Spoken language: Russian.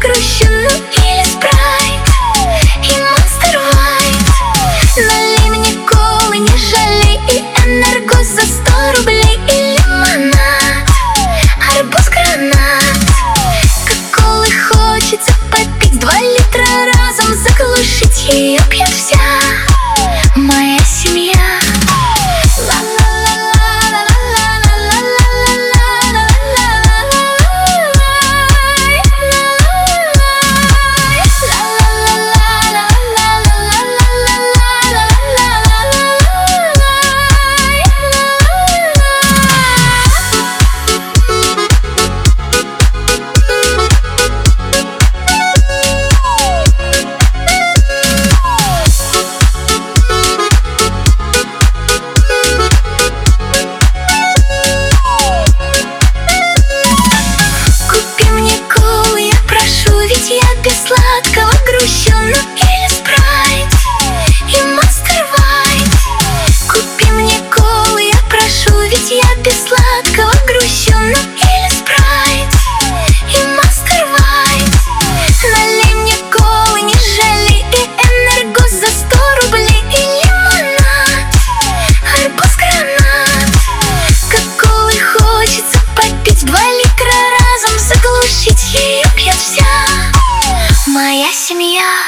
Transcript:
грущу, ну или спрайт и Monster White. Налей мне колы, не жалей, и энерго за 100 рублей. И лимонад, арбуз, гранат. Как колы хочется попить, 2 литра разом заглушить. Ее пьет вся моя семья. Я без сладкого грущу, ну или спрайт и Monster White. Купи мне колы, я прошу, ведь я без сладкого грущу, ну или спрайт и Monster White. Налей мне колы, не жалей, и энерго за 100 рублей. И лимонад, арбуз, гранат. Как колы хочется попить, 2 литра разом заглушить. Ее пьет вся моя семья.